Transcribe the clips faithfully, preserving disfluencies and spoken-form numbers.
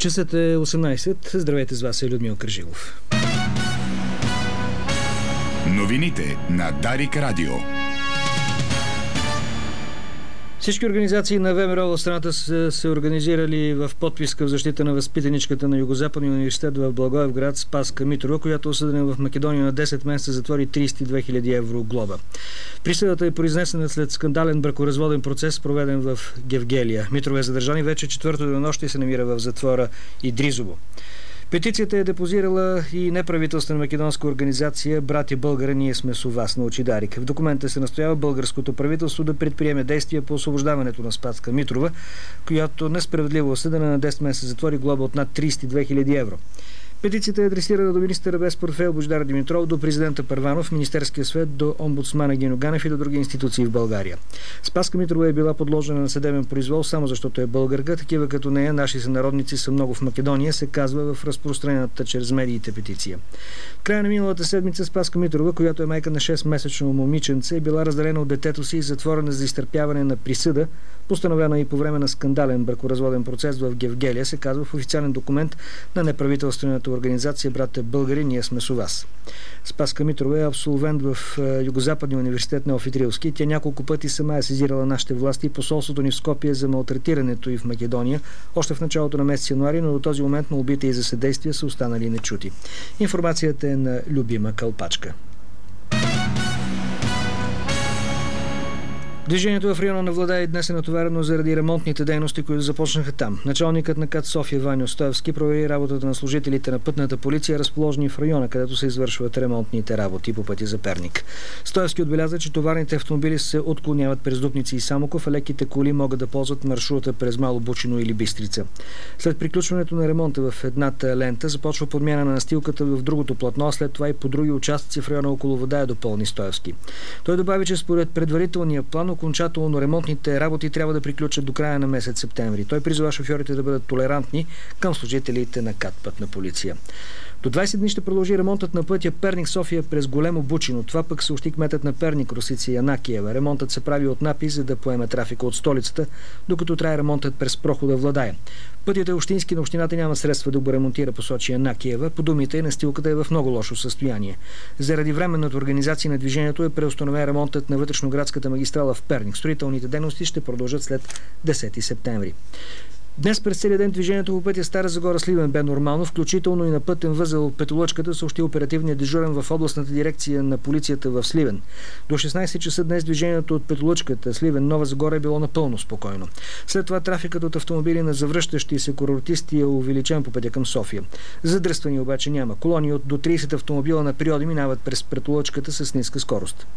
Часът е осемнайсет. Здравейте, с вас е Людмил Кържилов. Новините на Дарик Радио. Всички организации на ВМРО в страната са се организирали в подписка в защита на възпитаничката на Югозападния университет в Благоевград Спаска Митрова, която е осъдена в Македония на десет месеца затвор и трийсет и две хиляди евро глоба. Присъдата е произнесена след скандален бракоразводен процес, проведен в Гевгелия. Митрова е задържан и вече четвърто денонощие се намира в затвора Идризово. Петицията е депозирала и неправителствена македонска организация «Братя българи, ние сме с вас» научи Дарик. В документа се настоява българското правителство да предприеме действия по освобождаването на Спаска Митрова, която несправедливо осъдена на десет месеца затвор и глоба от над трийсет и две хиляди евро. Петицията е адресирана до министъра без портфейл Божидар Димитров, до президента Първанов, Министерския съвет, до омбудсмана Гиньо Ганев и до други институции в България. Спаска Митрова е била подложена на съдебен произвол само защото е българка. Такива като нея, наши сънародници, са много в Македония, се казва в разпространената чрез медиите петиция. В края на миналата седмица Спаска Митрова, която е майка на шестмесечно момиченце, е била разделена от детето си и затворена за изтърпяване на присъда, постановена и по време на скандален бракоразводен процес в Гевгелия, се казва в официален документ на неправителствената организация «Братя българи, ние сме с вас». Спаска Митрова е абсолвент в Югозападния университет Неофит Рилски. Тя няколко пъти сама е сезирала нашите власти и посолството ни в Скопие за малтретирането и в Македония, още в началото на месец януари, но до този момент молбите и за съдействие са останали нечути. Информацията е на Любима Калпачка. Движението в района на Владая днес е натоварено заради ремонтните дейности, които започнаха там. Началникът на КАТ София Ваньо Стоевски провери работата на служителите на пътната полиция, разположени в района, където се извършват ремонтните работи по пътя за Перник. Стоевски отбеляза, че товарните автомобили се отклоняват през Дупници и Самоков, а леките коли могат да ползват маршрута през Мало Бучино или Бистрица. След приключването на ремонта в едната лента започва подмяна на настилката в другото платно, а след това и по други участъци в района около Владая, допълни Стоевски. Той добави, че според предварителния план окончателно ремонтните работи трябва да приключат до края на месец септември. Той призова шофьорите да бъдат толерантни към служителите на КАТ Пътна полиция. До двайсет дни ще продължи ремонтът на пътя Перник-София през Големо Бучино. Това пък съобщи кметът на Перник Росица Янакиева. Ремонтът се прави от НАПИ, за да поеме трафика от столицата, докато трае ремонтът през прохода Владая. Пътят е общински, на общината няма средства да го ремонтира, посочи Янакиева. По думите, настилката е в много лошо състояние. Заради временната организация на движението е преустановен ремонтът на вътрешноградската магистрала в Перник. Строителните дейности ще продължат след десети септември. Днес през целия ден движението по пътя Стара Загора Сливен бе нормално, включително и на пътен възел Петолъчката, съобщи оперативният дежурен в областната дирекция на полицията в Сливен. До шестнайсет часа днес движението от Петолъчката Сливен Нова Загора е било напълно спокойно. След това трафикът от автомобили на завръщащи се курортисти е увеличен по пътя към София. Задръствани обаче няма. Колони от до трийсет автомобила на периоди минават през Петолъчката с ниска скорост.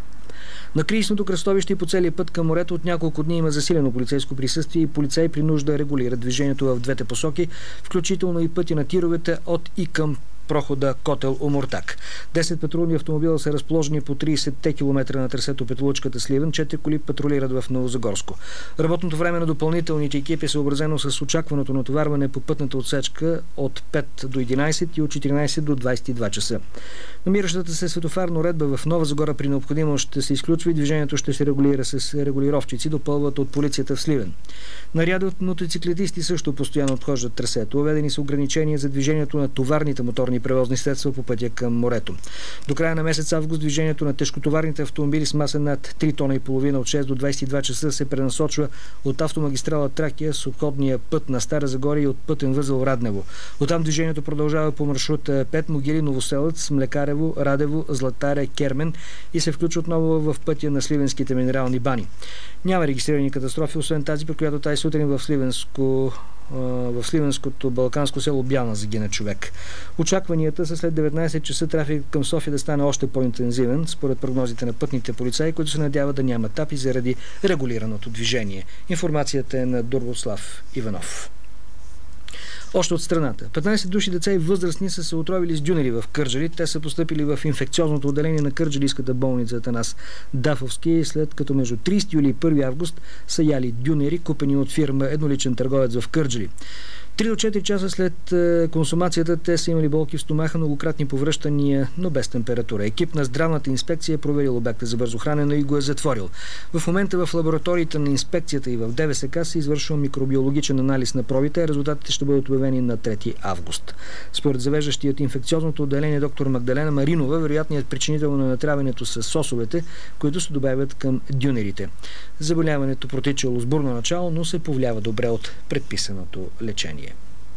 На кризисното кръстовище и по целия път към морето от няколко дни има засилено полицейско присъствие и полицаи при нужда регулират движението в двете посоки, включително и пътя на тировете от и към прохода Котел-Омуртак. десет патрулни автомобила са разположени по трийсет километра на трасето Петолъчката Сливен, четири коли патрулират в Новозагорско. Работното време на допълнителните екипи е съобразено с очакваното натоварване по пътната отсечка от пет до единайсет и от четиринайсет до двайсет и два часа. Намиращата се светофарна уредба в Нова Загора при необходимост ще се изключва и движението ще се регулира с регулировчици, допълват от полицията в Сливен. Наряди от мотоциклетисти също постоянно отхождат трасето. Въведени са ограничения за движението на товарните моторни превозни средства по пътя към морето. До края на месец август движението на тежкотоварните автомобили с маса над три тона и половина от шест до двайсет и два часа се пренасочва от автомагистрала Тракия с обходния път на Стара Загора и от пътен възел Раднево. Оттам движението продължава по маршрут пет Могили, Новоселец, Млекарево, Радево, Златаря, Кермен и се включва отново в пътя на Сливенските минерални бани. Няма регистрирани катастрофи, освен тази, при която тази сутрин в Сливенско в сливенското балканско село Бяна загина човек. Очакванията са след деветнайсет часа трафик към София да стане още по-интензивен, според прогнозите на пътните полицаи, които се надяват да няма тапи заради регулираното движение. Информацията е на Дорбослав Иванов. Още от страната. петнайсет души деца и възрастни са се отровили с дюнери в Кърджали. Те са постъпили в инфекциозното отделение на Кърджалийската болница Атанас Дафовски, след като между трийсети юли и първи август са яли дюнери, купени от фирма едноличен търговец в Кърджали. Три до четири часа след консумацията те са имали болки в стомаха, многократни повръщания, но без температура. Екип на здравната инспекция е проверил обекта за бързо хранене и го е затворил. В момента в лабораториите на инспекцията и в ДВСК се извършва микробиологичен анализ на пробите. Резултатите ще бъдат обявени на трети август. Според завеждащият инфекциозното отделение доктор Магдалена Маринова, вероятният причинител на натравянето са сосовете, които се добавят към дюнерите. Заболяването протичало с бурно начало, но се повлиява добре от предписаното лечение.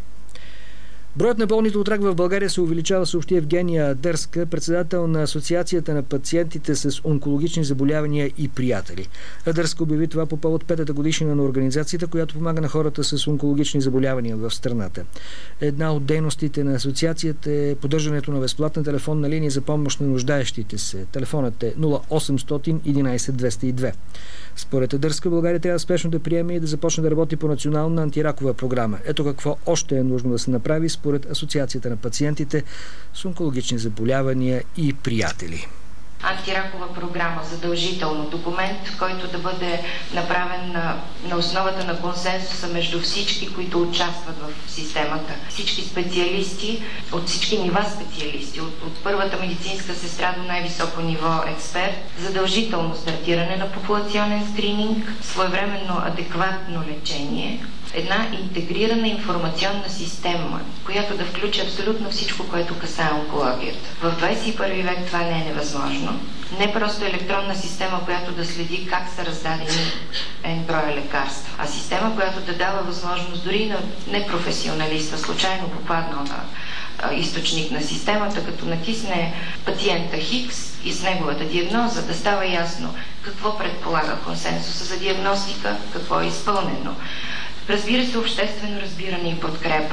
Броят на болните от рак в България се увеличава, съобщи Евгения Дърска, председател на Асоциацията на пациентите с онкологични заболявания и приятели. Дърска обяви това по повод петата годишнина на организацията, която помага на хората с онкологични заболявания в страната. Една от дейностите на асоциацията е поддържането на безплатна телефонна линия за помощ на нуждаещите се. Телефонът е нула осемстотин единайсет двеста и две. Според Дърска, България трябва спешно да приеме и да започне да работи по национална антиракова програма. Ето какво още е нужно да се направи според Асоциацията на пациентите с онкологични заболявания и приятели. Антиракова програма, задължително документ, който да бъде направен на, на основата на консенсуса между всички, които участват в системата. Всички специалисти, от всички нива специалисти, от, от първата медицинска сестра до най-високо ниво експерт, задължително стартиране на популационен скрининг, своевременно адекватно лечение, една интегрирана информационна система, която да включи абсолютно всичко, което касае онкологията. В двайсет и първи век това не е невъзможно. Не просто електронна система, която да следи как са раздадени ен броя лекарства, а система, която да дава възможност дори на непрофесионалиста, случайно попаднал на а, източник на системата, като натисне пациента Хикс и с неговата диагноза, да става ясно какво предполага консенсуса за диагностика, какво е изпълнено. Разбира се, обществено разбиране и подкрепа.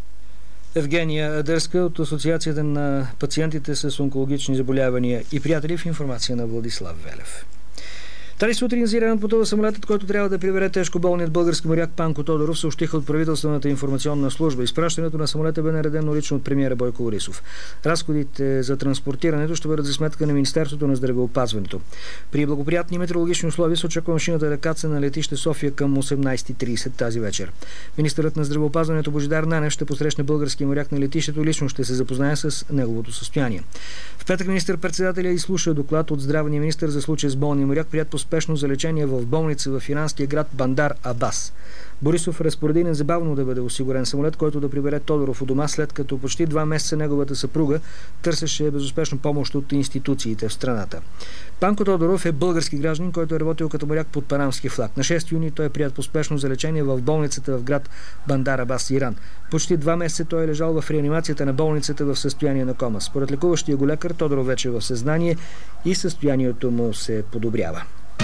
Евгения Дърска от Асоциацията на пациентите с онкологични заболявания и приятели, в информация на Владислав Велев. Тази сутрин за Иран потова самолетът, който трябва да прибере тежко болният български моряк Панко Тодоров, съобщиха от правителствената информационна служба. Изпращането на самолета бе наредено лично от премиера Бойко Борисов. Разходите за транспортирането ще бъдат за сметка на Министерството на здравеопазването. При благоприятни метеорологични условия се очаква машината да каца на летище София към осемнайсет и трийсет тази вечер. Министърът на здравеопазването Божидар Нанев ще посрещне българския моряк на летището, лично ще се запознае с неговото състояние. В петък министър-председателя изслуша доклад от здравния министър за случая с болния моряк, прият по спешно за лечение в болница в иранския град Бандар Абас. Борисов разпореди незабавно да бъде осигурен самолет, който да прибере Тодоров у дома, след като почти два месеца неговата съпруга търсеше безуспешно помощ от институциите в страната. Панко Тодоров е български гражданин, който е работил като моряк под панамски флаг. На шести юни той е прият по спешно за лечение в болницата в град Бандар Абас, Иран. Почти два месеца той е лежал в реанимацията на болницата в състояние на кома. Според лекуващия го лекар, Тодоров вече е в съзнание и състоянието му се подобрява.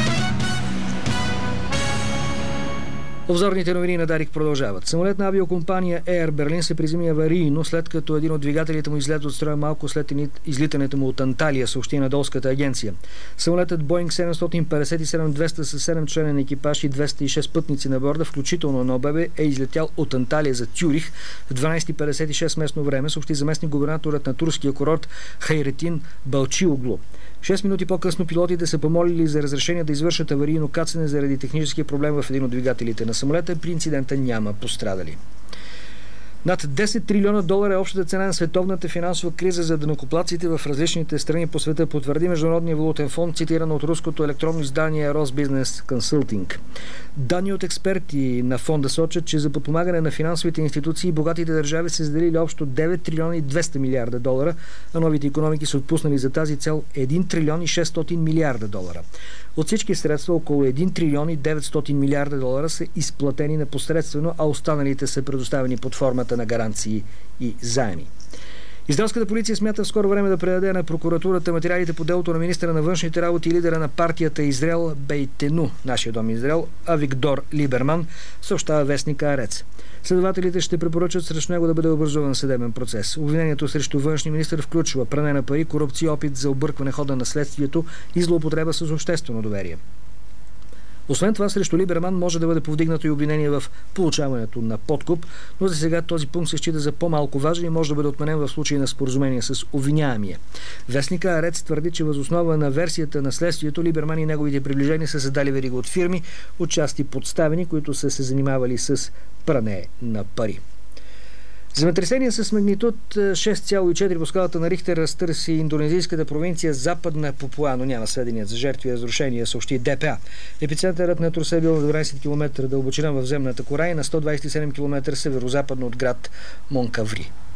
Обзорните новини на Дарик продължават. Самолет на авиокомпания Air Berlin се приземи аварийно, след като един от двигателите му излезе от строя малко след излитането му от Анталия, съобщи на долската агенция. Самолетът Боинг седемстотин петдесет и седем двеста с седем членен екипаж и двеста и шест пътници на борда, включително на ОББ, е излетял от Анталия за Тюрих в дванайсет и петдесет и шест местно време, съобщи заместник губернаторът на турския курорт Хайретин Балчиоглу. Шест минути по-късно пилотите са помолили за разрешение да извършат аварийно кацане заради техническия проблем в един от двигателите на самолета. При инцидента няма пострадали. Над десет трилиона долара е общата цена на световната финансова криза за данъкоплатците в различните страни по света, потвърди Международния валутен фонд, цитирано от руското електронно издание Росбизнес Консултинг. Данни от експерти на фонда сочат, че за подпомагане на финансовите институции богатите държави са заделили общо девет трилиона и двеста милиарда долара, а новите икономики са отпуснали за тази цел един трилион и шестстотин милиарда долара. От всички средства около един трилион и деветстотин милиарда долара са изплатени непосредствено, а останалите са предоставени под формата на гаранции и заеми. Израелската полиция смята в скоро време да предаде на прокуратурата материалите по делото на министъра на външните работи и лидера на партията Израел Бейтену, нашия дом Израел, Авигдор Либерман, съобщава вестник Арец. Следователите ще препоръчат срещу него да бъде образуван съдебен процес. Обвинението срещу външния министър включва пране на пари, корупция, опит за объркване хода на следствието и злоупотреба с обществено доверие. Освен това, срещу Либерман може да бъде повдигнато и обвинение в получаването на подкуп, но за сега този пункт се счита за по-малко важен и може да бъде отменен в случай на споразумение с обвиняемия. Вестника Арец твърди, че въз основа на версията на следствието Либерман и неговите приближени са създали верига от фирми, отчасти подставени, които са се занимавали с пране на пари. Земетресение с магнитуд шест цяло и четири по скалата на Рихтер разтърси индонезийската провинция Западна Папуа, но няма сведения за жертви и разрушения, съобщи ДПА. Епицентърът на труса е бил на дванадесет километра дълбочина в земната кора и на сто двадесет и седем километра северозападно от град Монкаври.